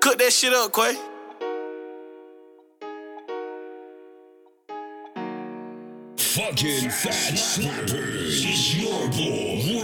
Cook that shit up, Quay. Fucking fat slappers. It's your boy,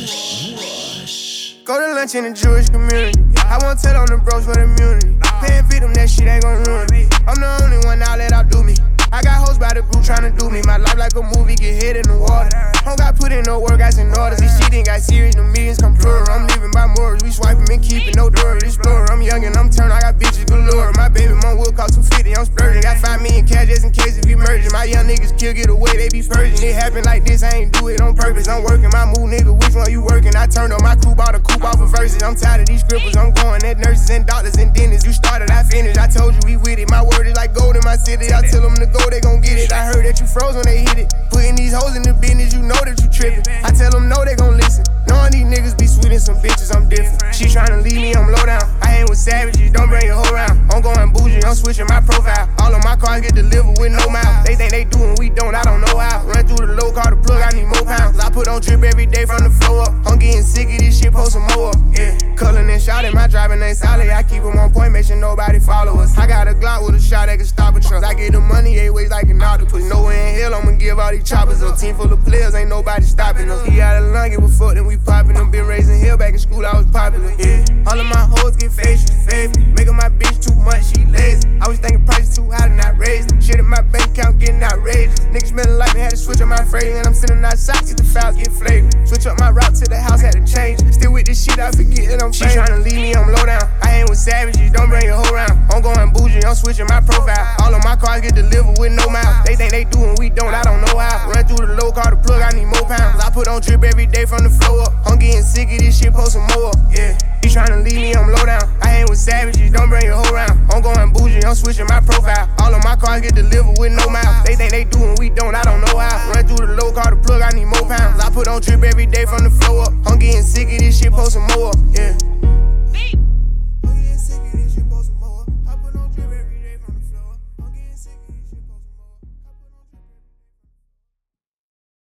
Rush. Go to lunch in the Jewish community. I won't tell on the bros for the immunity. Paying feed them, that shit ain't gon' ruin me. I'm the only one now that outdo me. I got hoes by the group tryna do me. My life like a movie, get hit in the water. Don't got put in no work, guys in orders. This shit ain't got serious, the millions come plural. I'm living by morals, we swiping and keeping no door. Explorer, I'm young and I'm turned, I got bitches galore. My baby mom will cost 250, I'm splurging. Got 5 million cash just in case if we merging. My young niggas kill, get away, they be purging. It happen like this, I ain't do it on purpose. I'm working my move, nigga, which one you working? I turned on my crew, bought a coupe off of verses. I'm tired of these scribbles, I'm going at nurses and doctors and dentists. You started, I finished, I told you we with it. My word is like gold in my city, I tell them to go, they gon' get it. I heard that you froze when they hit it. Putting these hoes in the business, you know that you trippin'. I tell them no, they gon' listen. Knowing these niggas be sweet and some bitches, I'm different. She tryna leave me, I'm low down. I ain't with savages, don't bring your hoe round. I'm going bougie, I'm switching my profile. All of my cars get delivered with no mouth. They think they do and we don't, I don't know how. Run through the low car, the plug, I need more pounds. I put on drip every day from the floor up. I'm getting sick of this shit, post some more up. Yeah, cullin' and shoutin', my driving ain't solid. I keep them on point, make sure nobody follow us. I got a Glock with a shot that can stop a truck. I get the money 8 ways like an octopus. Nowhere in hell, I'ma give all these choppers up. Team full of players, ain't nobody stopping us. He out of lung, give a fuck, then we poppin' them. Been raising hell back in school, I was popular. Yeah, all of my hoes get facial, favorite. Making my bitch too much, she lazy. I was thinking prices too high and not raised. Shit in my bank account getting outrageous. Niggas smelling like me, had to switch up my phrase. And I'm sitting outside, get the fouls, get flavored. Switch up my route to the house, had to change. Still with this shit, I forget that I'm famous. She tryna leave me, I'm low down. I ain't with savages, don't bring your hoe round. I'm going bougie, I'm switching my profile. All of my cars get delivered with no mouth. They think they do and we don't, I don't know how. Run through the low car, the plug, I need more pounds. I put on drip every day from the floor up. I'm getting sick of this shit, post some more up. Yeah, he tryna leave me, I'm low down. I ain't with savages, don't bring your hoe round. I'm going bougie, I'm switching my profile. All of my cars get delivered with no mouth. They think they do and we don't, I don't know how. Run through the low car, the plug, I need more pounds. I put on drip every day from the floor up. I'm getting sick of this shit, post some more up. Yeah.